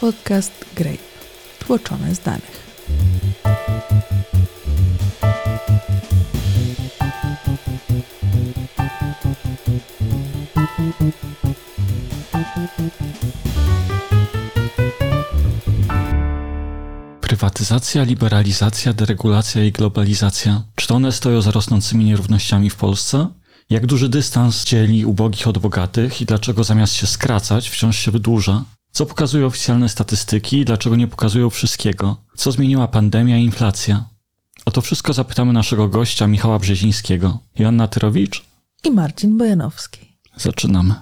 Podcast Grape. Tłoczone z danych. Prywatyzacja, liberalizacja, deregulacja i globalizacja. Czy to one stoją za rosnącymi nierównościami w Polsce? Jak duży dystans dzieli ubogich od bogatych i dlaczego zamiast się skracać, wciąż się wydłuża? Co pokazują oficjalne statystyki i dlaczego nie pokazują wszystkiego? Co zmieniła pandemia i inflacja? O to wszystko zapytamy naszego gościa Michała Brzezińskiego. Joanna Tyrowicz i Marcin Bojanowski. Zaczynamy.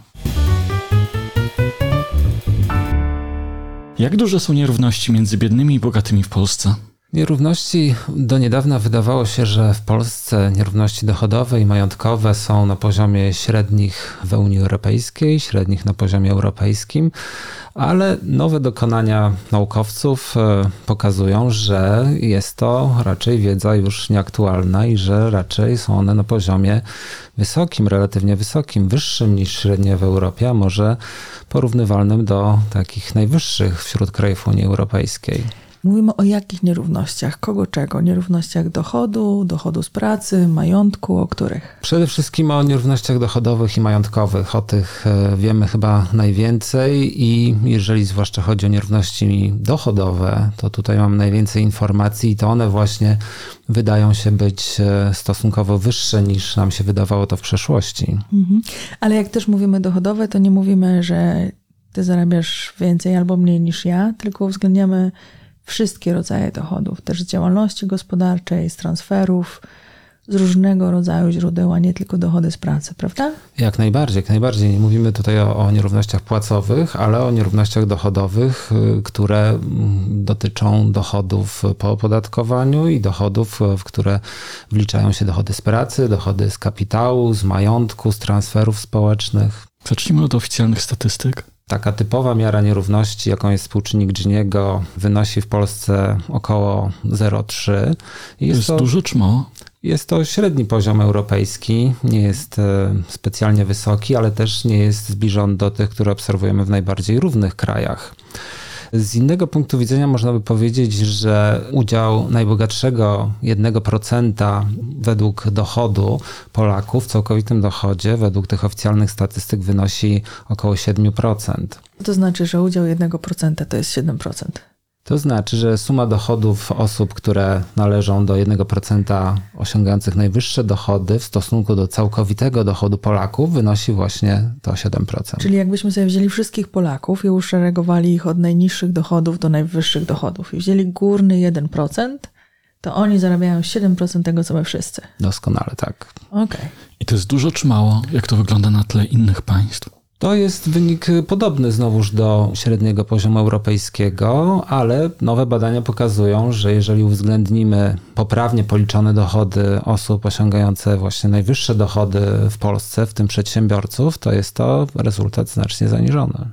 Jak duże są nierówności między biednymi i bogatymi w Polsce? Nierówności do niedawna wydawało się, że w Polsce nierówności dochodowe i majątkowe są na poziomie średnich w Unii Europejskiej, średnich na poziomie europejskim, ale nowe dokonania naukowców pokazują, że jest to raczej wiedza już nieaktualna i że raczej są one na poziomie wysokim, relatywnie wysokim, wyższym niż średnie w Europie, a może porównywalnym do takich najwyższych wśród krajów Unii Europejskiej. Mówimy o jakich nierównościach? Kogo czego? Nierównościach dochodu z pracy, majątku, o których? Przede wszystkim o nierównościach dochodowych i majątkowych. O tych wiemy chyba najwięcej i jeżeli zwłaszcza chodzi o nierówności dochodowe, to tutaj mam najwięcej informacji i to one właśnie wydają się być stosunkowo wyższe niż nam się wydawało to w przeszłości. Ale jak też mówimy dochodowe, to nie mówimy, że ty zarabiasz więcej albo mniej niż ja, tylko uwzględniamy wszystkie rodzaje dochodów, też z działalności gospodarczej, z transferów, z różnego rodzaju źródeł, a nie tylko dochody z pracy, prawda? Jak najbardziej. Nie mówimy tutaj o nierównościach płacowych, ale o nierównościach dochodowych, które dotyczą dochodów po opodatkowaniu i dochodów, w które wliczają się dochody z pracy, dochody z kapitału, z majątku, z transferów społecznych. Zacznijmy od oficjalnych statystyk. Taka typowa miara nierówności, jaką jest współczynnik Giniego, wynosi w Polsce około 0,3. Jest to duży czy mało? Jest to średni poziom europejski, nie jest specjalnie wysoki, ale też nie jest zbliżony do tych, które obserwujemy w najbardziej równych krajach. Z innego punktu widzenia można by powiedzieć, że udział najbogatszego 1% według dochodu Polaków w całkowitym dochodzie, według tych oficjalnych statystyk wynosi około 7%. To znaczy, że udział 1% to jest 7%. To znaczy, że suma dochodów osób, które należą do 1% osiągających najwyższe dochody w stosunku do całkowitego dochodu Polaków wynosi właśnie to 7%. Czyli jakbyśmy sobie wzięli wszystkich Polaków i uszeregowali ich od najniższych dochodów do najwyższych dochodów i wzięli górny 1%, to oni zarabiają 7% tego, co my wszyscy. Doskonale, tak. Okej. I to jest dużo czy mało? Jak to wygląda na tle innych państw? To jest wynik podobny znowuż do średniego poziomu europejskiego, ale nowe badania pokazują, że jeżeli uwzględnimy poprawnie policzone dochody osób osiągające właśnie najwyższe dochody w Polsce, w tym przedsiębiorców, to jest to rezultat znacznie zaniżony.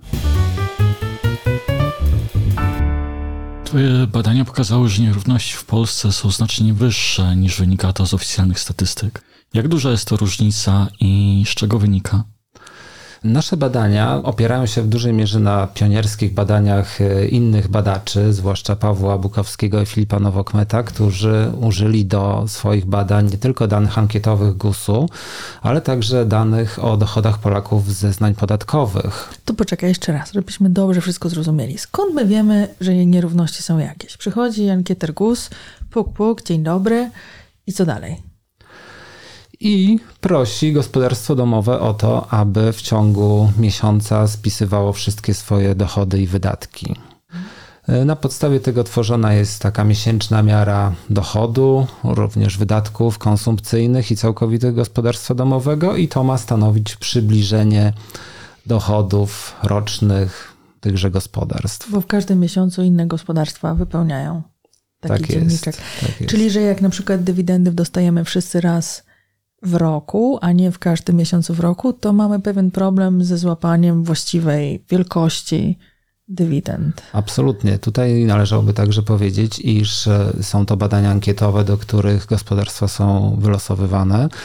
Twoje badania pokazały, że nierówności w Polsce są znacznie wyższe niż wynika to z oficjalnych statystyk. Jak duża jest to różnica i z czego wynika? Nasze badania opierają się w dużej mierze na pionierskich badaniach innych badaczy, zwłaszcza Pawła Bukowskiego i Filipa Nowokmeta, którzy użyli do swoich badań nie tylko danych ankietowych GUS-u, ale także danych o dochodach Polaków z zeznań podatkowych. To poczekaj jeszcze raz, żebyśmy dobrze wszystko zrozumieli. Skąd my wiemy, że nierówności są jakieś? Przychodzi ankieter GUS, puk, dzień dobry i co dalej? I prosi gospodarstwo domowe o to, aby w ciągu miesiąca spisywało wszystkie swoje dochody i wydatki. Na podstawie tego tworzona jest taka miesięczna miara dochodu, również wydatków konsumpcyjnych i całkowitych gospodarstwa domowego i to ma stanowić przybliżenie dochodów rocznych tychże gospodarstw. Bo w każdym miesiącu inne gospodarstwa wypełniają taki dzienniczek. Tak jest. Czyli, że jak na przykład dywidendy dostajemy wszyscy raz w roku, a nie w każdym miesiącu w roku, to mamy pewien problem ze złapaniem właściwej wielkości dywidend. Absolutnie. Tutaj należałoby także powiedzieć, iż są to badania ankietowe, do których gospodarstwa są wylosowywane.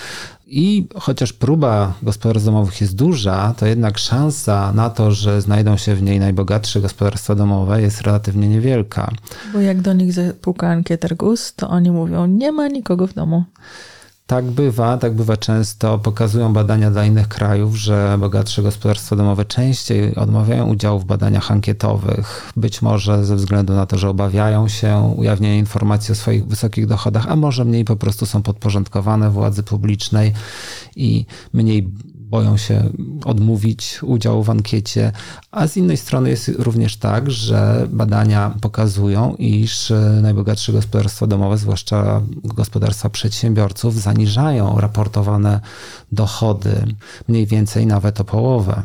I chociaż próba gospodarstw domowych jest duża, to jednak szansa na to, że znajdą się w niej najbogatsze gospodarstwa domowe jest relatywnie niewielka. Bo jak do nich zapuka ankieter GUS, to oni mówią, nie ma nikogo w domu. Tak bywa często. Pokazują badania dla innych krajów, że bogatsze gospodarstwa domowe częściej odmawiają udziału w badaniach ankietowych. Być może ze względu na to, że obawiają się ujawnienia informacji o swoich wysokich dochodach, a może mniej po prostu są podporządkowane władzy publicznej i mniej boją się odmówić udziału w ankiecie, a z innej strony jest również tak, że badania pokazują, iż najbogatsze gospodarstwa domowe, zwłaszcza gospodarstwa przedsiębiorców, zaniżają raportowane dochody mniej więcej nawet o połowę.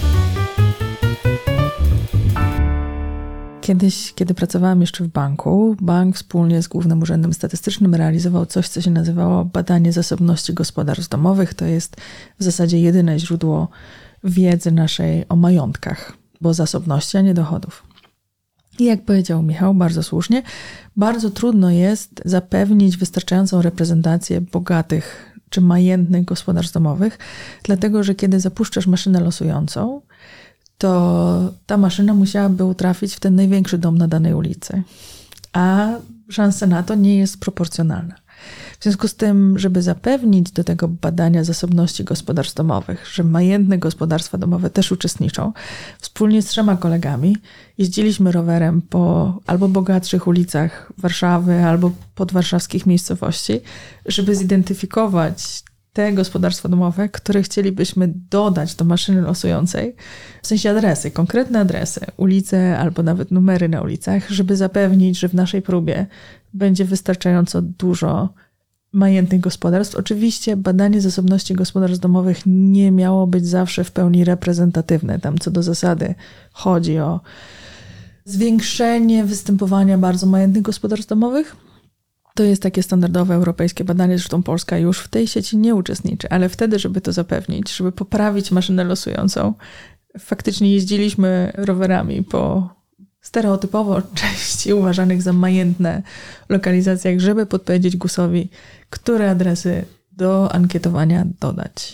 Kiedyś, kiedy pracowałam jeszcze w banku, bank wspólnie z Głównym Urzędem Statystycznym realizował coś, co się nazywało badanie zasobności gospodarstw domowych. To jest w zasadzie jedyne źródło wiedzy naszej o majątkach, bo zasobności, a nie dochodów. I jak powiedział Michał bardzo słusznie, bardzo trudno jest zapewnić wystarczającą reprezentację bogatych czy majętnych gospodarstw domowych, dlatego że kiedy zapuszczasz maszynę losującą, to ta maszyna musiałaby trafić w ten największy dom na danej ulicy. A szansa na to nie jest proporcjonalna. W związku z tym, żeby zapewnić do tego badania zasobności gospodarstw domowych, że majętne gospodarstwa domowe też uczestniczą, wspólnie z 3 kolegami jeździliśmy rowerem po albo bogatszych ulicach Warszawy, albo podwarszawskich miejscowości, żeby zidentyfikować te gospodarstwa domowe, które chcielibyśmy dodać do maszyny losującej, w sensie adresy, konkretne adresy, ulice albo nawet numery na ulicach, żeby zapewnić, że w naszej próbie będzie wystarczająco dużo majętnych gospodarstw. Oczywiście badanie zasobności gospodarstw domowych nie miało być zawsze w pełni reprezentatywne. Tam co do zasady chodzi o zwiększenie występowania bardzo majętnych gospodarstw domowych. To jest takie standardowe europejskie badanie, zresztą Polska już w tej sieci nie uczestniczy, ale wtedy, żeby to zapewnić, żeby poprawić maszynę losującą, faktycznie jeździliśmy rowerami po stereotypowo części uważanych za majętne lokalizacjach, żeby podpowiedzieć GUS-owi, które adresy do ankietowania dodać.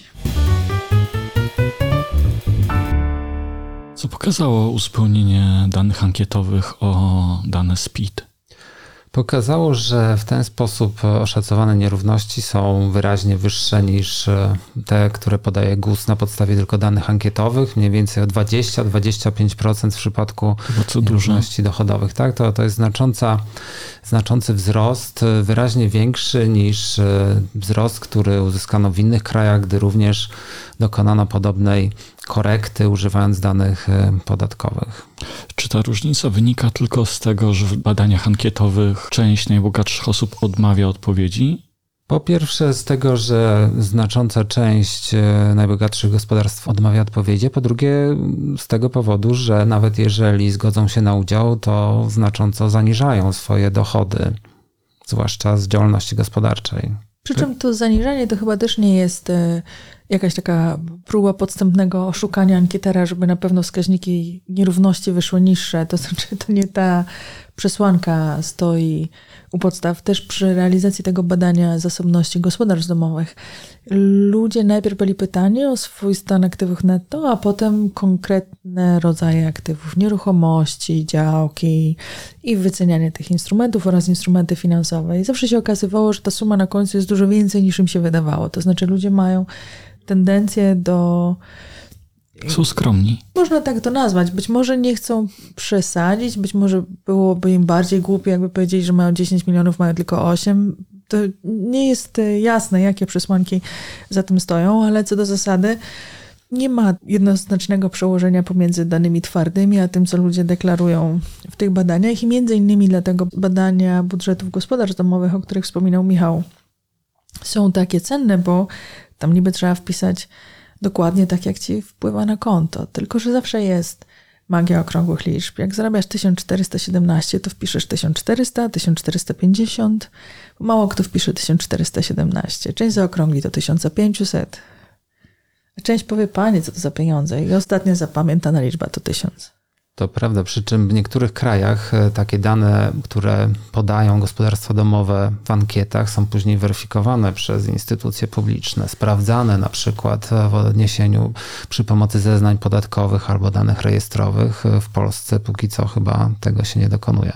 Co pokazało uzupełnienie danych ankietowych o dane z PIT? Pokazało, że w ten sposób oszacowane nierówności są wyraźnie wyższe niż te, które podaje GUS na podstawie tylko danych ankietowych, mniej więcej o 20-25% w przypadku nierówności dochodowych. Tak? To jest znaczący wzrost, wyraźnie większy niż wzrost, który uzyskano w innych krajach, gdy również dokonano podobnej korekty używając danych podatkowych. Czy ta różnica wynika tylko z tego, że w badaniach ankietowych część najbogatszych osób odmawia odpowiedzi? Po pierwsze z tego, że znacząca część najbogatszych gospodarstw odmawia odpowiedzi, po drugie z tego powodu, że nawet jeżeli zgodzą się na udział, to znacząco zaniżają swoje dochody, zwłaszcza z działalności gospodarczej. Przy czym to zaniżanie to chyba też nie jest jakaś taka próba podstępnego oszukania ankietera, żeby na pewno wskaźniki nierówności wyszły niższe. To znaczy, to nie ta przesłanka stoi u podstaw. Też przy realizacji tego badania zasobności gospodarstw domowych ludzie najpierw byli pytani o swój stan aktywów netto, a potem konkretne rodzaje aktywów, nieruchomości, działki i wycenianie tych instrumentów oraz instrumenty finansowe. I zawsze się okazywało, że ta suma na końcu jest dużo więcej niż im się wydawało. To znaczy ludzie mają tendencję do... Są skromni. Można tak to nazwać. Być może nie chcą przesadzić, być może byłoby im bardziej głupie, jakby powiedzieli, że mają 10 milionów, mają tylko 8. To nie jest jasne, jakie przesłanki za tym stoją, ale co do zasady nie ma jednoznacznego przełożenia pomiędzy danymi twardymi, a tym, co ludzie deklarują w tych badaniach i między innymi dlatego badania budżetów gospodarstw domowych, o których wspominał Michał, są takie cenne, bo tam niby trzeba wpisać dokładnie tak, jak ci wpływa na konto. Tylko że zawsze jest magia okrągłych liczb. Jak zarabiasz 1417, to wpiszesz 1400, 1450. Mało kto wpisze 1417. Część zaokrągli do 1500. A część powie, panie, co to za pieniądze. I ostatnia zapamiętana liczba to 1000. To prawda, przy czym w niektórych krajach takie dane, które podają gospodarstwa domowe w ankietach, są później weryfikowane przez instytucje publiczne, sprawdzane na przykład w odniesieniu przy pomocy zeznań podatkowych albo danych rejestrowych. W Polsce póki co chyba tego się nie dokonuje.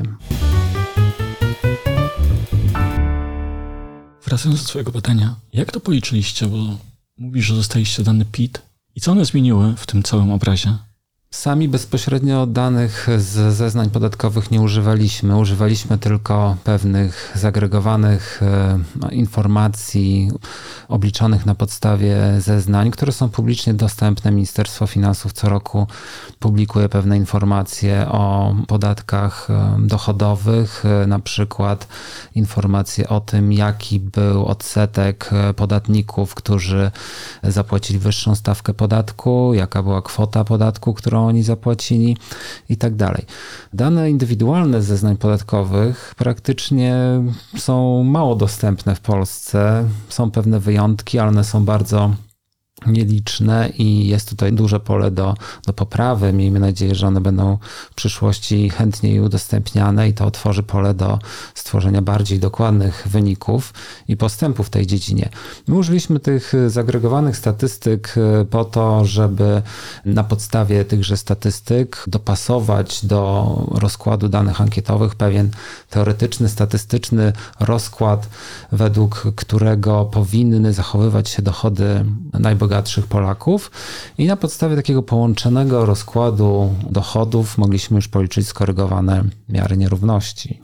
Wracając do swojego pytania, jak to policzyliście, bo mówisz, że dostaliście dane PIT i co one zmieniły w tym całym obrazie? Sami bezpośrednio danych z zeznań podatkowych nie używaliśmy. Używaliśmy tylko pewnych zagregowanych informacji obliczonych na podstawie zeznań, które są publicznie dostępne. Ministerstwo Finansów co roku publikuje pewne informacje o podatkach dochodowych, na przykład informacje o tym, jaki był odsetek podatników, którzy zapłacili wyższą stawkę podatku, jaka była kwota podatku, którą oni zapłacili i tak dalej. Dane indywidualne z zeznań podatkowych praktycznie są mało dostępne w Polsce. Są pewne wyjątki, ale one są bardzo nieliczne i jest tutaj duże pole do poprawy. Miejmy nadzieję, że one będą w przyszłości chętniej udostępniane i to otworzy pole do stworzenia bardziej dokładnych wyników i postępu w tej dziedzinie. My użyliśmy tych zagregowanych statystyk po to, żeby na podstawie tychże statystyk dopasować do rozkładu danych ankietowych pewien teoretyczny, statystyczny rozkład, według którego powinny zachowywać się dochody najbogatszych Polaków i na podstawie takiego połączonego rozkładu dochodów mogliśmy już policzyć skorygowane miary nierówności.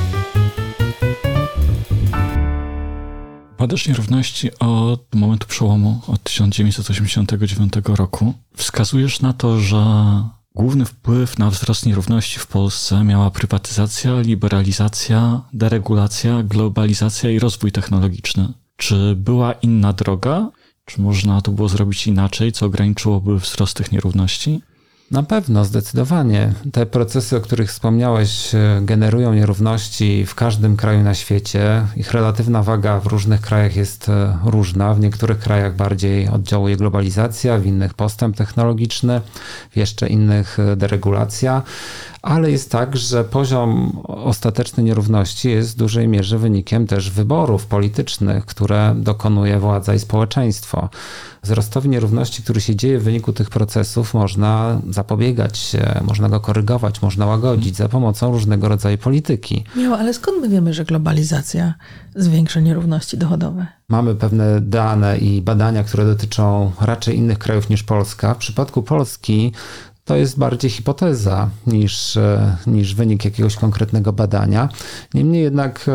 Badasz nierówności od momentu przełomu, od 1989 roku. Wskazujesz na to, że główny wpływ na wzrost nierówności w Polsce miała prywatyzacja, liberalizacja, deregulacja, globalizacja i rozwój technologiczny. Czy była inna droga? Czy można to było zrobić inaczej, co ograniczyłoby wzrost tych nierówności? Na pewno, zdecydowanie. Te procesy, o których wspomniałeś, generują nierówności w każdym kraju na świecie. Ich relatywna waga w różnych krajach jest różna. W niektórych krajach bardziej oddziałuje globalizacja, w innych postęp technologiczny, w jeszcze innych deregulacja. Ale jest tak, że poziom ostateczny nierówności jest w dużej mierze wynikiem też wyborów politycznych, które dokonuje władza i społeczeństwo. Wzrostowi nierówności, który się dzieje w wyniku tych procesów, można zapobiegać, można go korygować, można łagodzić za pomocą różnego rodzaju polityki. Miło, ale skąd my wiemy, że globalizacja zwiększa nierówności dochodowe? Mamy pewne dane i badania, które dotyczą raczej innych krajów niż Polska. W przypadku Polski to jest bardziej hipoteza niż wynik jakiegoś konkretnego badania. Niemniej jednak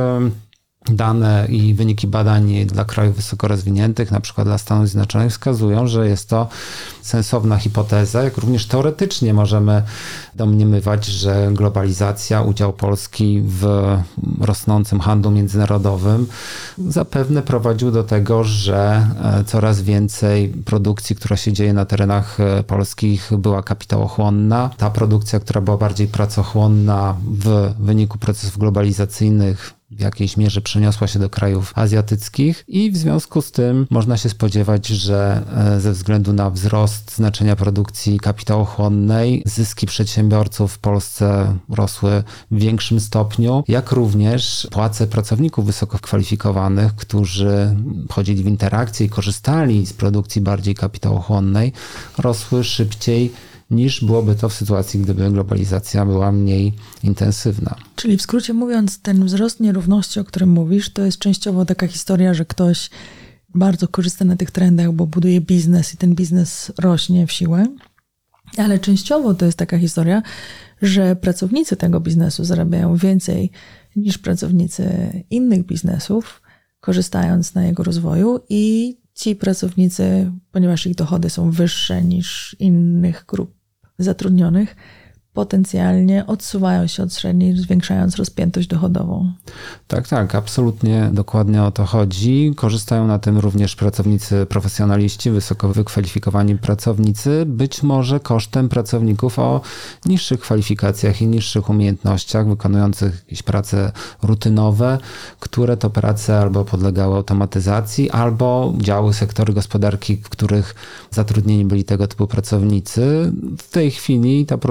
dane i wyniki badań dla krajów wysoko rozwiniętych, na przykład dla Stanów Zjednoczonych, wskazują, że jest to sensowna hipoteza, jak również teoretycznie możemy domniemywać, że globalizacja, udział Polski w rosnącym handlu międzynarodowym zapewne prowadził do tego, że coraz więcej produkcji, która się dzieje na terenach polskich, była kapitałochłonna. Ta produkcja, która była bardziej pracochłonna w wyniku procesów globalizacyjnych, w jakiejś mierze przeniosła się do krajów azjatyckich i w związku z tym można się spodziewać, że ze względu na wzrost znaczenia produkcji kapitałochłonnej zyski przedsiębiorców w Polsce rosły w większym stopniu, jak również płace pracowników wysoko wykwalifikowanych, którzy wchodzili w interakcję i korzystali z produkcji bardziej kapitałochłonnej, rosły szybciej niż byłoby to w sytuacji, gdyby globalizacja była mniej intensywna. Czyli w skrócie mówiąc, ten wzrost nierówności, o którym mówisz, to jest częściowo taka historia, że ktoś bardzo korzysta na tych trendach, bo buduje biznes i ten biznes rośnie w siłę, ale częściowo to jest taka historia, że pracownicy tego biznesu zarabiają więcej niż pracownicy innych biznesów, korzystając na jego rozwoju i ci pracownicy, ponieważ ich dochody są wyższe niż innych grup zatrudnionych, potencjalnie odsuwają się od średniej, zwiększając rozpiętość dochodową. Tak, absolutnie dokładnie o to chodzi. Korzystają na tym również pracownicy profesjonaliści, wysoko wykwalifikowani pracownicy, być może kosztem pracowników o niższych kwalifikacjach i niższych umiejętnościach, wykonujących jakieś prace rutynowe, które to prace albo podlegały automatyzacji, albo działy sektory gospodarki, w których zatrudnieni byli tego typu pracownicy. W tej chwili ta produkcja odbywa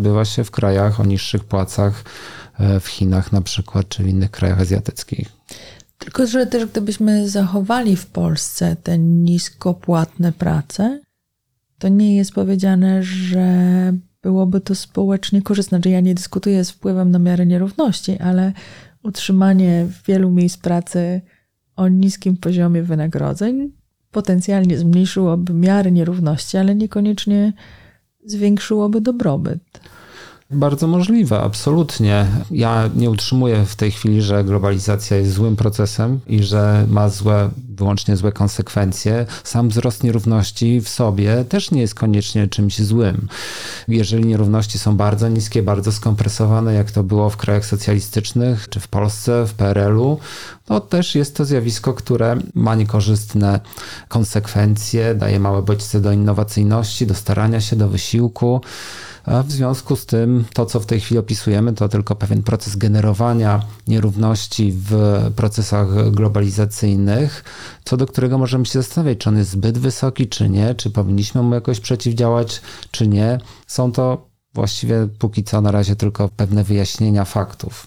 odbywa się w krajach o niższych płacach, w Chinach na przykład, czy w innych krajach azjatyckich. Tylko, że też gdybyśmy zachowali w Polsce te niskopłatne prace, to nie jest powiedziane, że byłoby to społecznie korzystne. Znaczy ja nie dyskutuję z wpływem na miarę nierówności, ale utrzymanie wielu miejsc pracy o niskim poziomie wynagrodzeń potencjalnie zmniejszyłoby miarę nierówności, ale niekoniecznie zwiększyłoby dobrobyt. Bardzo możliwe, absolutnie. Ja nie utrzymuję w tej chwili, że globalizacja jest złym procesem i że ma wyłącznie złe konsekwencje. Sam wzrost nierówności w sobie też nie jest koniecznie czymś złym. Jeżeli nierówności są bardzo niskie, bardzo skompresowane, jak to było w krajach socjalistycznych, czy w Polsce, w PRL-u, to też jest to zjawisko, które ma niekorzystne konsekwencje, daje małe bodźce do innowacyjności, do starania się, do wysiłku. A w związku z tym to, co w tej chwili opisujemy, to tylko pewien proces generowania nierówności w procesach globalizacyjnych, co do którego możemy się zastanawiać, czy on jest zbyt wysoki, czy nie, czy powinniśmy mu jakoś przeciwdziałać, czy nie. Są to właściwie póki co na razie tylko pewne wyjaśnienia faktów.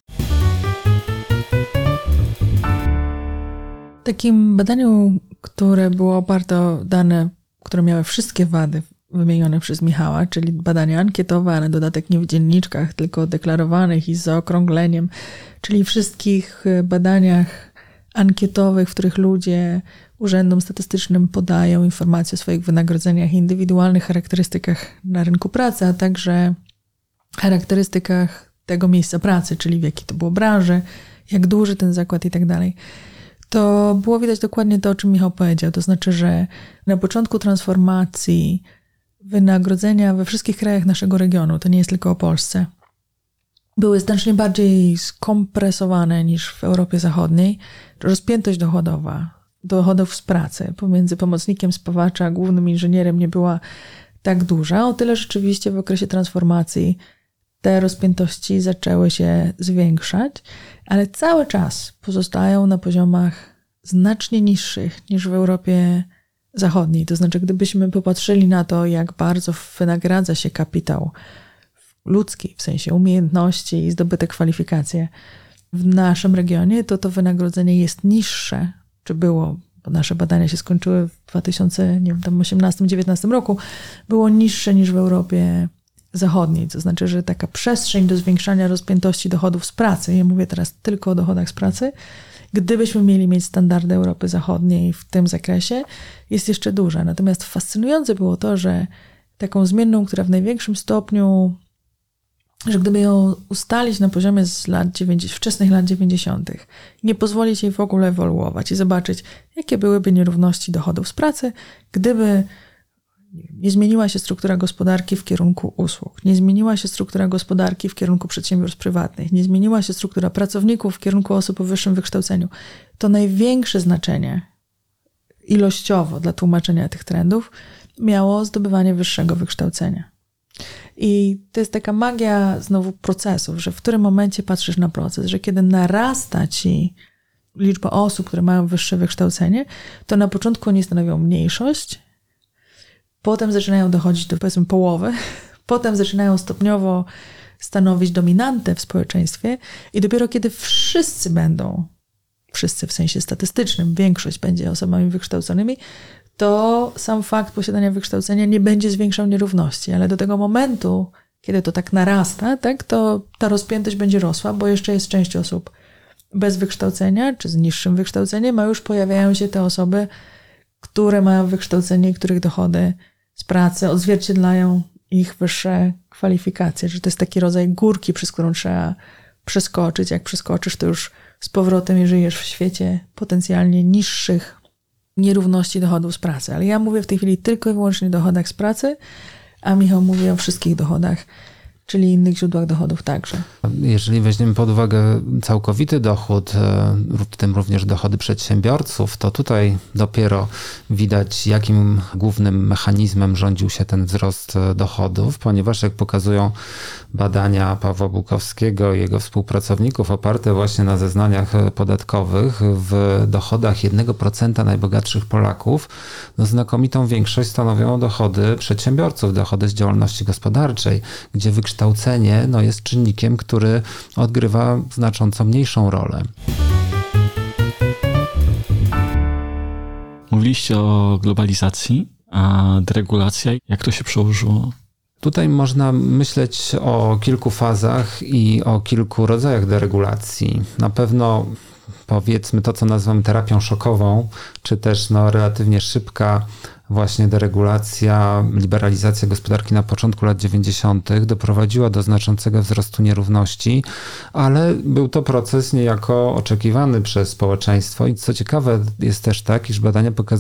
W takim badaniu, które było oparte o dane, które miały wszystkie wady wymienione przez Michała, czyli badania ankietowe, a na dodatek nie w dzienniczkach, tylko deklarowanych i z zaokrągleniem, czyli wszystkich badaniach ankietowych, w których ludzie urzędom statystycznym podają informacje o swoich wynagrodzeniach, indywidualnych charakterystykach na rynku pracy, a także charakterystykach tego miejsca pracy, czyli w jakiej to było branży, jak duży ten zakład i tak dalej. To było widać dokładnie to, o czym Michał powiedział. To znaczy, że na początku transformacji wynagrodzenia we wszystkich krajach naszego regionu, to nie jest tylko o Polsce, były znacznie bardziej skompresowane niż w Europie Zachodniej. Rozpiętość dochodowa, dochodów z pracy pomiędzy pomocnikiem spawacza a głównym inżynierem nie była tak duża. O tyle rzeczywiście w okresie transformacji te rozpiętości zaczęły się zwiększać, ale cały czas pozostają na poziomach znacznie niższych niż w Europie Zachodniej. To znaczy, gdybyśmy popatrzyli na to, jak bardzo wynagradza się kapitał ludzki, w sensie umiejętności i zdobyte kwalifikacje w naszym regionie, to wynagrodzenie jest niższe, czy było, bo nasze badania się skończyły w 2018-2019 roku, było niższe niż w Europie Zachodniej. To znaczy, że taka przestrzeń do zwiększania rozpiętości dochodów z pracy, ja mówię teraz tylko o dochodach z pracy, gdybyśmy mieli mieć standardy Europy Zachodniej w tym zakresie, jest jeszcze duża. Natomiast fascynujące było to, że taką zmienną, która w największym stopniu, że gdyby ją ustalić na poziomie z wczesnych lat 90., nie pozwolić jej w ogóle ewoluować i zobaczyć, jakie byłyby nierówności dochodów z pracy, gdyby nie zmieniła się struktura gospodarki w kierunku usług, nie zmieniła się struktura gospodarki w kierunku przedsiębiorstw prywatnych, nie zmieniła się struktura pracowników w kierunku osób o wyższym wykształceniu, to największe znaczenie ilościowo dla tłumaczenia tych trendów miało zdobywanie wyższego wykształcenia. I to jest taka magia znowu procesów, że w którym momencie patrzysz na proces, że kiedy narasta ci liczba osób, które mają wyższe wykształcenie, to na początku oni stanowią mniejszość, potem zaczynają dochodzić do, powiedzmy, połowy, potem zaczynają stopniowo stanowić dominantę w społeczeństwie i dopiero kiedy wszyscy w sensie statystycznym, większość będzie osobami wykształconymi, to sam fakt posiadania wykształcenia nie będzie zwiększał nierówności, ale do tego momentu, kiedy to tak narasta, tak, to ta rozpiętość będzie rosła, bo jeszcze jest część osób bez wykształcenia, czy z niższym wykształceniem, a już pojawiają się te osoby, które mają wykształcenie, których dochody z pracy odzwierciedlają ich wyższe kwalifikacje, że to jest taki rodzaj górki, przez którą trzeba przeskoczyć. Jak przeskoczysz, to już z powrotem nie żyjesz w świecie potencjalnie niższych nierówności dochodów z pracy. Ale ja mówię w tej chwili tylko i wyłącznie o dochodach z pracy, a Michał mówi o wszystkich dochodach, czyli innych źródłach dochodów także. Jeżeli weźmiemy pod uwagę całkowity dochód, w tym również dochody przedsiębiorców, to tutaj dopiero widać, jakim głównym mechanizmem rządził się ten wzrost dochodów, ponieważ jak pokazują badania Pawła Bukowskiego i jego współpracowników oparte właśnie na zeznaniach podatkowych, w dochodach 1% najbogatszych Polaków znakomitą większość stanowią dochody przedsiębiorców, dochody z działalności gospodarczej, gdzie wykształcenie wykształcenie jest czynnikiem, który odgrywa znacząco mniejszą rolę. Mówiliście o globalizacji, a deregulacja, jak to się przełożyło? Tutaj można myśleć o kilku fazach i o kilku rodzajach deregulacji. Na pewno powiedzmy to, co nazywamy terapią szokową, czy też relatywnie szybka właśnie deregulacja, liberalizacja gospodarki na początku lat 90. doprowadziła do znaczącego wzrostu nierówności, ale był to proces niejako oczekiwany przez społeczeństwo i co ciekawe jest też tak, iż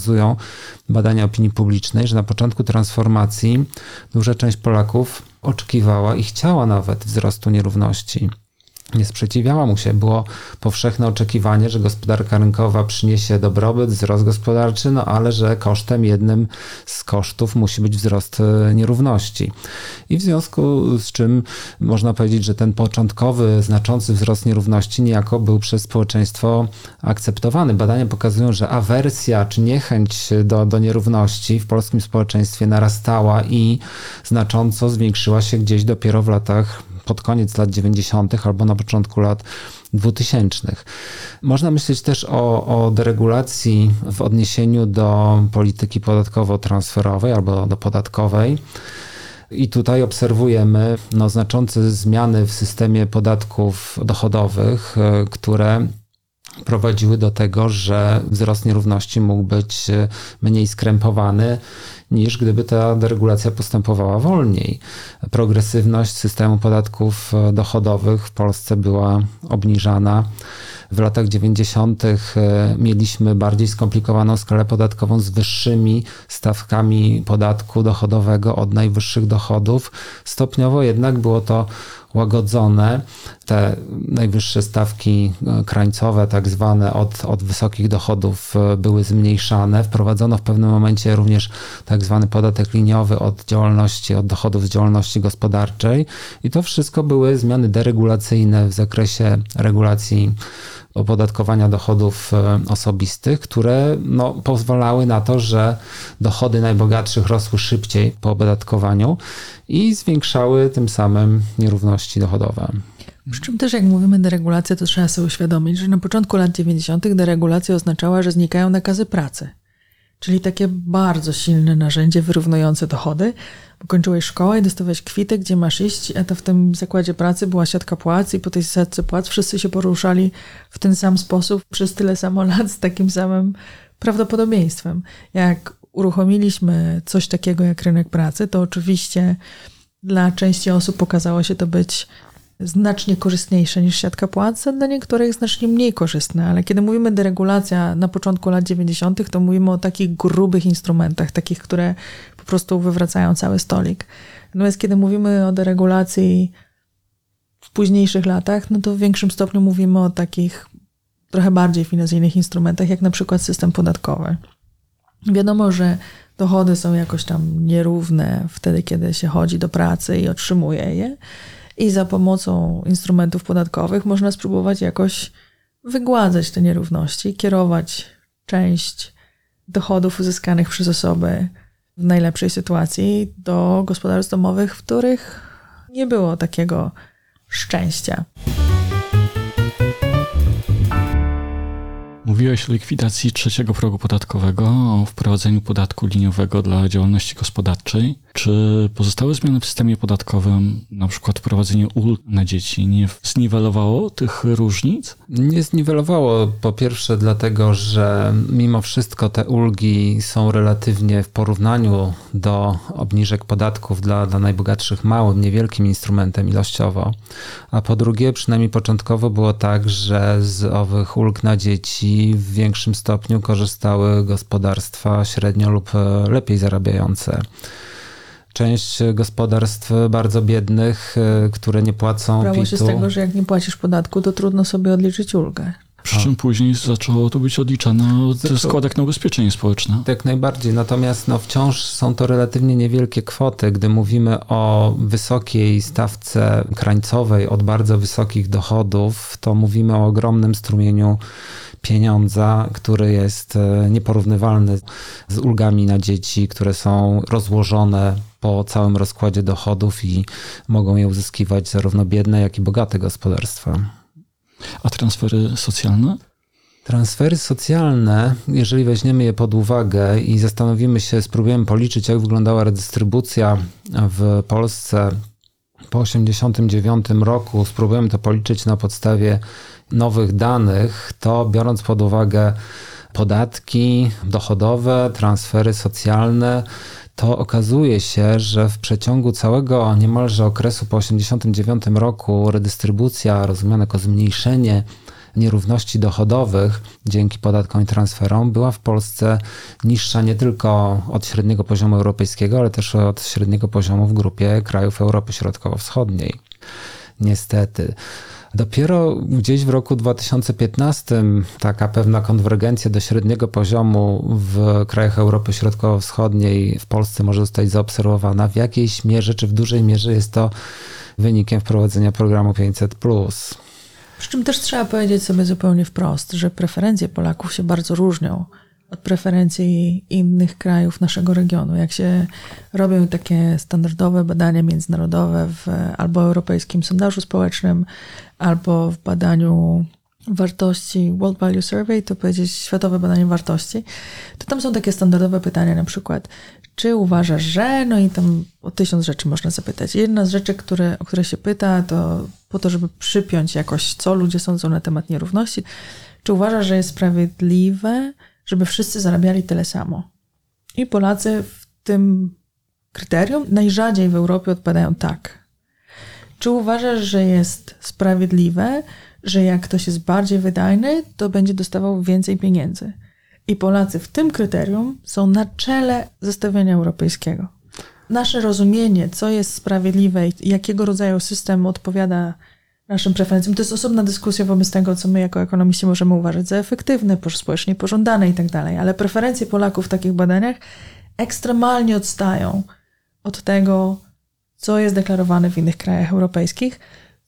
badania opinii publicznej, że na początku transformacji duża część Polaków oczekiwała i chciała nawet wzrostu nierówności. Nie sprzeciwiała mu się. Było powszechne oczekiwanie, że gospodarka rynkowa przyniesie dobrobyt, wzrost gospodarczy, ale że jednym z kosztów musi być wzrost nierówności. I w związku z czym można powiedzieć, że ten początkowy, znaczący wzrost nierówności niejako był przez społeczeństwo akceptowany. Badania pokazują, że awersja czy niechęć do nierówności w polskim społeczeństwie narastała i znacząco zwiększyła się gdzieś dopiero w latach pod koniec lat 90. albo na początku lat 2000. Można myśleć też o deregulacji w odniesieniu do polityki podatkowo-transferowej albo do podatkowej. I tutaj obserwujemy znaczące zmiany w systemie podatków dochodowych, które prowadziły do tego, że wzrost nierówności mógł być mniej skrępowany niż gdyby ta deregulacja postępowała wolniej. Progresywność systemu podatków dochodowych w Polsce była obniżana. W latach 90. mieliśmy bardziej skomplikowaną skalę podatkową z wyższymi stawkami podatku dochodowego od najwyższych dochodów. Stopniowo jednak było to łagodzone. Te najwyższe stawki krańcowe, tak zwane od wysokich dochodów, były zmniejszane. Wprowadzono w pewnym momencie również tak zwany podatek liniowy od dochodów z działalności gospodarczej. I to wszystko były zmiany deregulacyjne w zakresie regulacji opodatkowania dochodów osobistych, które pozwalały na to, że dochody najbogatszych rosły szybciej po opodatkowaniu i zwiększały tym samym nierówności dochodowe. Przy czym też jak mówimy deregulacja, to trzeba sobie uświadomić, że na początku lat 90. deregulacja oznaczała, że znikają nakazy pracy. Czyli takie bardzo silne narzędzie wyrównujące dochody. Bo kończyłeś szkołę i dostawałeś kwitę, gdzie masz iść, a to w tym zakładzie pracy była siatka płac i po tej siatce płac wszyscy się poruszali w ten sam sposób przez tyle samo lat z takim samym prawdopodobieństwem. Jak uruchomiliśmy coś takiego jak rynek pracy, to oczywiście dla części osób okazało się to być znacznie korzystniejsze niż siatka płac, a dla niektórych znacznie mniej korzystne. Ale kiedy mówimy deregulacja na początku lat 90., to mówimy o takich grubych instrumentach, takich, które po prostu wywracają cały stolik. Natomiast kiedy mówimy o deregulacji w późniejszych latach, to w większym stopniu mówimy o takich trochę bardziej finezyjnych instrumentach, jak na przykład system podatkowy. Wiadomo, że dochody są jakoś tam nierówne wtedy, kiedy się chodzi do pracy i otrzymuje je. I za pomocą instrumentów podatkowych można spróbować jakoś wygładzać te nierówności, kierować część dochodów uzyskanych przez osoby w najlepszej sytuacji do gospodarstw domowych, w których nie było takiego szczęścia. Mówiłeś o likwidacji trzeciego progu podatkowego, o wprowadzeniu podatku liniowego dla działalności gospodarczej. Czy pozostałe zmiany w systemie podatkowym, na przykład wprowadzenie ulg na dzieci, nie zniwelowało tych różnic? Nie zniwelowało, po pierwsze dlatego, że mimo wszystko te ulgi są relatywnie w porównaniu do obniżek podatków dla najbogatszych małym, niewielkim instrumentem ilościowo. A po drugie, przynajmniej początkowo było tak, że z owych ulg na dzieci w większym stopniu korzystały gospodarstwa średnio lub lepiej zarabiające. Część gospodarstw bardzo biednych, które nie płacą Brało PIT-u. się z tego, że jak nie płacisz podatku, to trudno sobie odliczyć ulgę. Przy czym później zaczęło to być odliczane od składek na ubezpieczenie społeczne. Tak najbardziej, natomiast wciąż są to relatywnie niewielkie kwoty. Gdy mówimy o wysokiej stawce krańcowej od bardzo wysokich dochodów, to mówimy o ogromnym strumieniu pieniądza, który jest nieporównywalny z ulgami na dzieci, które są rozłożone po całym rozkładzie dochodów i mogą je uzyskiwać zarówno biedne, jak i bogate gospodarstwa. A transfery socjalne? Transfery socjalne, jeżeli weźmiemy je pod uwagę i zastanowimy się, spróbujemy policzyć, jak wyglądała redystrybucja w Polsce po 1989 roku, spróbujemy to policzyć na podstawie nowych danych, to biorąc pod uwagę podatki dochodowe, transfery socjalne, to okazuje się, że w przeciągu całego niemalże okresu po 1989 roku redystrybucja, rozumiana jako zmniejszenie nierówności dochodowych dzięki podatkom i transferom, była w Polsce niższa nie tylko od średniego poziomu europejskiego, ale też od średniego poziomu w grupie krajów Europy Środkowo-Wschodniej. Niestety. Dopiero gdzieś w roku 2015 taka pewna konwergencja do średniego poziomu w krajach Europy Środkowo-Wschodniej w Polsce może zostać zaobserwowana. W jakiejś mierze, czy w dużej mierze jest to wynikiem wprowadzenia programu 500+. Przy czym też trzeba powiedzieć sobie zupełnie wprost, że preferencje Polaków się bardzo różnią od preferencji innych krajów naszego regionu. Jak się robią takie standardowe badania międzynarodowe w albo Europejskim Sondażu Społecznym, albo w badaniu wartości World Value Survey, to powiedzieć Światowe Badanie Wartości, to tam są takie standardowe pytania, na przykład czy uważasz, że... No i tam o 1000 rzeczy można zapytać. Jedna z rzeczy, o które się pyta, to po to, żeby przypiąć jakoś, co ludzie sądzą na temat nierówności. Czy uważasz, że jest sprawiedliwe, żeby wszyscy zarabiali tyle samo? I Polacy w tym kryterium najrzadziej w Europie odpowiadają tak. Czy uważasz, że jest sprawiedliwe, że jak ktoś jest bardziej wydajny, to będzie dostawał więcej pieniędzy? I Polacy w tym kryterium są na czele zestawienia europejskiego. Nasze rozumienie, co jest sprawiedliwe i jakiego rodzaju system odpowiada naszym preferencjom, to jest osobna dyskusja wobec tego, co my jako ekonomiści możemy uważać za efektywne, społecznie pożądane i tak dalej. Ale preferencje Polaków w takich badaniach ekstremalnie odstają od tego, co jest deklarowane w innych krajach europejskich.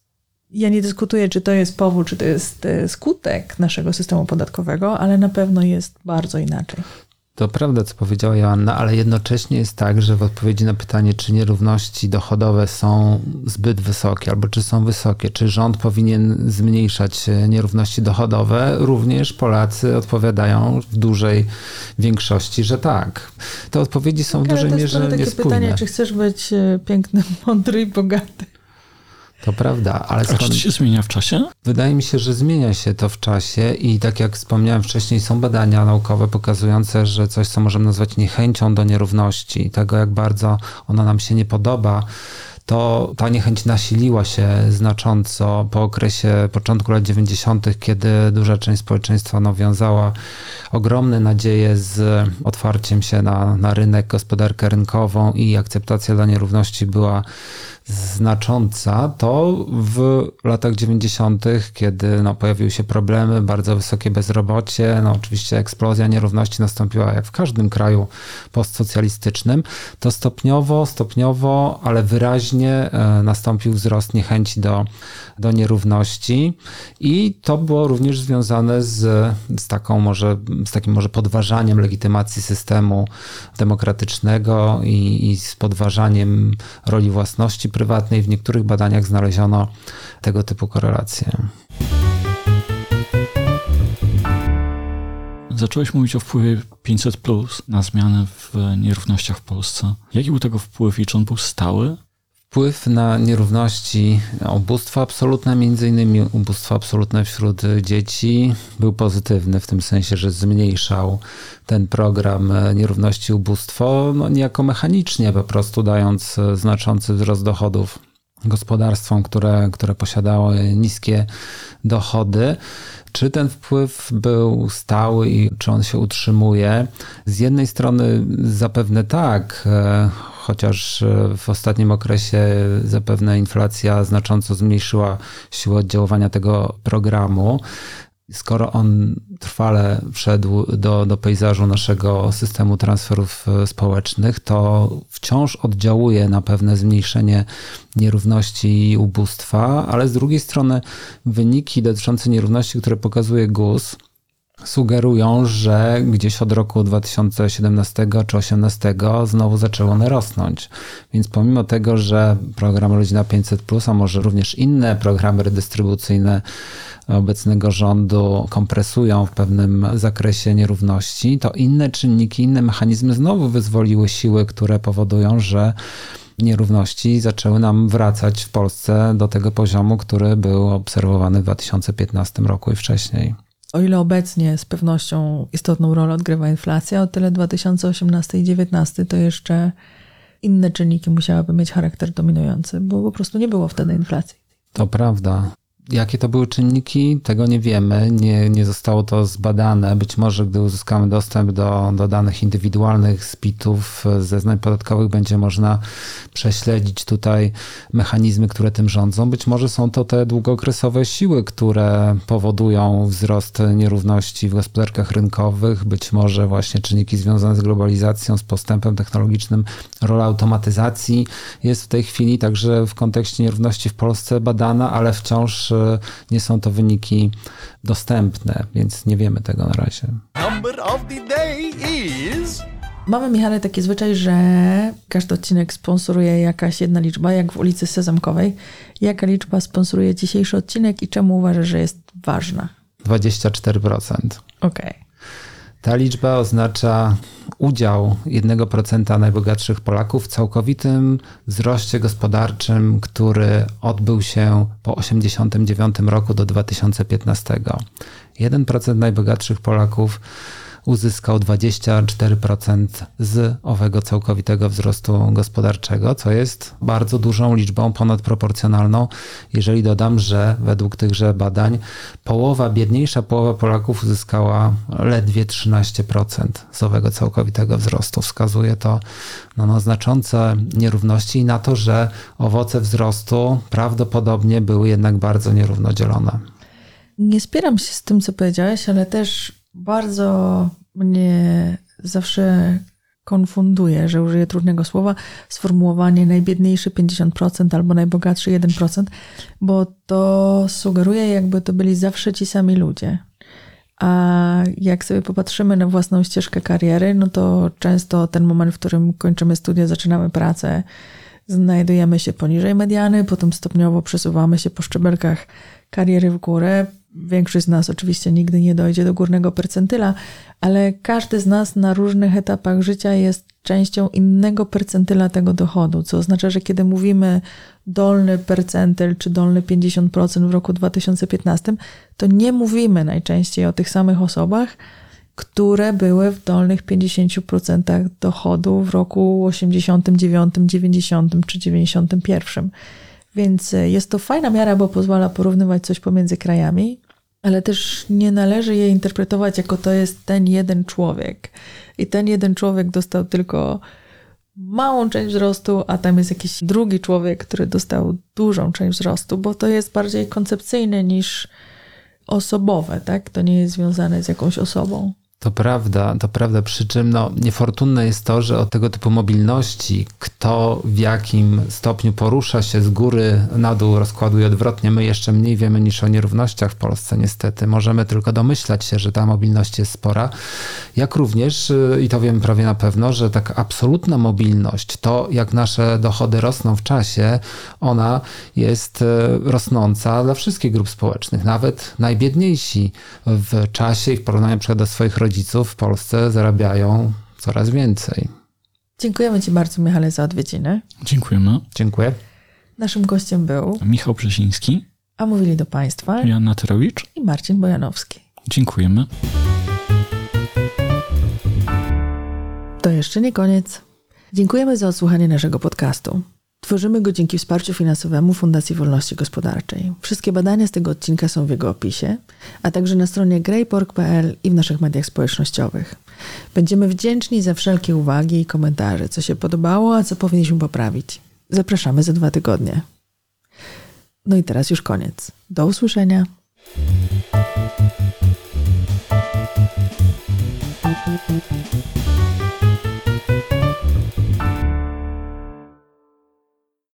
Ja nie dyskutuję, czy to jest powód, czy to jest skutek naszego systemu podatkowego, ale na pewno jest bardzo inaczej. To prawda, co powiedziała Joanna, ale jednocześnie jest tak, że w odpowiedzi na pytanie, czy nierówności dochodowe są zbyt wysokie, albo czy są wysokie, czy rząd powinien zmniejszać nierówności dochodowe, również Polacy odpowiadają w dużej większości, że tak. Te odpowiedzi są w dużej mierze niespójne. Ale to jest takie pytanie, czy chcesz być piękny, mądry i bogaty? To prawda, ale A czy to się zmienia w czasie? Wydaje mi się, że zmienia się to w czasie i tak jak wspomniałem wcześniej, są badania naukowe pokazujące, że coś, co możemy nazwać niechęcią do nierówności, tego jak bardzo ona nam się nie podoba, to ta niechęć nasiliła się znacząco po okresie początku lat 90., kiedy duża część społeczeństwa wiązała ogromne nadzieje z otwarciem się na rynek, gospodarkę rynkową i akceptacja dla nierówności była znacząca, to w latach 90., kiedy pojawiły się problemy, bardzo wysokie bezrobocie, oczywiście eksplozja nierówności nastąpiła jak w każdym kraju postsocjalistycznym, to stopniowo, ale wyraźnie nastąpił wzrost niechęci do nierówności i to było również związane z takim może podważaniem legitymacji systemu demokratycznego i z podważaniem roli własności prywatnej. W niektórych badaniach znaleziono tego typu korelacje. Zacząłeś mówić o wpływie 500+ na zmianę w nierównościach w Polsce. Jaki był tego wpływ i czy on był stały? Wpływ na nierówności, ubóstwo absolutne, między innymi ubóstwo absolutne wśród dzieci, był pozytywny w tym sensie, że zmniejszał ten program nierówności ubóstwo niejako mechanicznie, po prostu dając znaczący wzrost dochodów gospodarstwom, które posiadały niskie dochody. Czy ten wpływ był stały i czy on się utrzymuje? Z jednej strony zapewne tak, chociaż w ostatnim okresie zapewne inflacja znacząco zmniejszyła siłę oddziaływania tego programu. Skoro on trwale wszedł do pejzażu naszego systemu transferów społecznych, to wciąż oddziałuje na pewne zmniejszenie nierówności i ubóstwa, ale z drugiej strony wyniki dotyczące nierówności, które pokazuje GUS, sugerują, że gdzieś od roku 2017 czy 2018 znowu zaczęły one rosnąć. Więc pomimo tego, że program Rodzina 500+, a może również inne programy redystrybucyjne obecnego rządu kompresują w pewnym zakresie nierówności, to inne czynniki, inne mechanizmy znowu wyzwoliły siły, które powodują, że nierówności zaczęły nam wracać w Polsce do tego poziomu, który był obserwowany w 2015 roku i wcześniej. O ile obecnie z pewnością istotną rolę odgrywa inflacja, o tyle 2018 i 2019 to jeszcze inne czynniki musiałyby mieć charakter dominujący, bo po prostu nie było wtedy inflacji. To prawda. Jakie to były czynniki, tego nie wiemy, nie zostało to zbadane. Być może gdy uzyskamy dostęp do danych indywidualnych z PIT-ów, zeznań podatkowych, będzie można prześledzić tutaj mechanizmy, które tym rządzą. Być może są to te długookresowe siły, które powodują wzrost nierówności w gospodarkach rynkowych, być może właśnie czynniki związane z globalizacją, z postępem technologicznym. Rola automatyzacji jest w tej chwili także w kontekście nierówności w Polsce badana, ale wciąż nie są to wyniki dostępne, więc nie wiemy tego na razie. Number of the day is... Mamy, Michale, taki zwyczaj, że każdy odcinek sponsoruje jakaś jedna liczba, jak w ulicy Sezamkowej. Jaka liczba sponsoruje dzisiejszy odcinek i czemu uważasz, że jest ważna? 24%. Okej. Ta liczba oznacza udział 1% najbogatszych Polaków w całkowitym wzroście gospodarczym, który odbył się po 1989 roku do 2015. 1% najbogatszych Polaków uzyskał 24% z owego całkowitego wzrostu gospodarczego, co jest bardzo dużą liczbą, ponadproporcjonalną, jeżeli dodam, że według tychże badań biedniejsza połowa Polaków uzyskała ledwie 13% z owego całkowitego wzrostu. Wskazuje to na znaczące nierówności i na to, że owoce wzrostu prawdopodobnie były jednak bardzo nierówno dzielone. Nie spieram się z tym, co powiedziałeś, ale też bardzo mnie zawsze konfunduje, że użyję trudnego słowa, sformułowanie najbiedniejszy 50% albo najbogatszy 1%, bo to sugeruje, jakby to byli zawsze ci sami ludzie. A jak sobie popatrzymy na własną ścieżkę kariery, no to często ten moment, w którym kończymy studia, zaczynamy pracę, znajdujemy się poniżej mediany, potem stopniowo przesuwamy się po szczebelkach kariery w górę. Większość z nas oczywiście nigdy nie dojdzie do górnego percentyla, ale każdy z nas na różnych etapach życia jest częścią innego percentyla tego dochodu, co oznacza, że kiedy mówimy dolny percentyl czy dolny 50% w roku 2015, to nie mówimy najczęściej o tych samych osobach, które były w dolnych 50% dochodu w roku 89, 90 czy 91. Więc jest to fajna miara, bo pozwala porównywać coś pomiędzy krajami, ale też nie należy jej interpretować jako to jest ten jeden człowiek. I ten jeden człowiek dostał tylko małą część wzrostu, a tam jest jakiś drugi człowiek, który dostał dużą część wzrostu, bo to jest bardziej koncepcyjne niż osobowe, tak? To nie jest związane z jakąś osobą. To prawda, przy czym niefortunne jest to, że od tego typu mobilności, kto w jakim stopniu porusza się z góry na dół rozkładu i odwrotnie, my jeszcze mniej wiemy niż o nierównościach w Polsce niestety. Możemy tylko domyślać się, że ta mobilność jest spora, jak również, i to wiemy prawie na pewno, że taka absolutna mobilność, to jak nasze dochody rosną w czasie, ona jest rosnąca dla wszystkich grup społecznych. Nawet najbiedniejsi w czasie i w porównaniu np. do swoich rodziców w Polsce zarabiają coraz więcej. Dziękujemy Ci bardzo, Michale, za odwiedziny. Dziękujemy. Dziękuję. Naszym gościem był Michał Brzeziński, a mówili do Państwa Joanna Terowicz i Marcin Bojanowski. Dziękujemy. To jeszcze nie koniec. Dziękujemy za odsłuchanie naszego podcastu. Tworzymy go dzięki wsparciu finansowemu Fundacji Wolności Gospodarczej. Wszystkie badania z tego odcinka są w jego opisie, a także na stronie greypork.pl i w naszych mediach społecznościowych. Będziemy wdzięczni za wszelkie uwagi i komentarze, co się podobało, a co powinniśmy poprawić. Zapraszamy za 2 tygodnie. No i teraz już koniec. Do usłyszenia.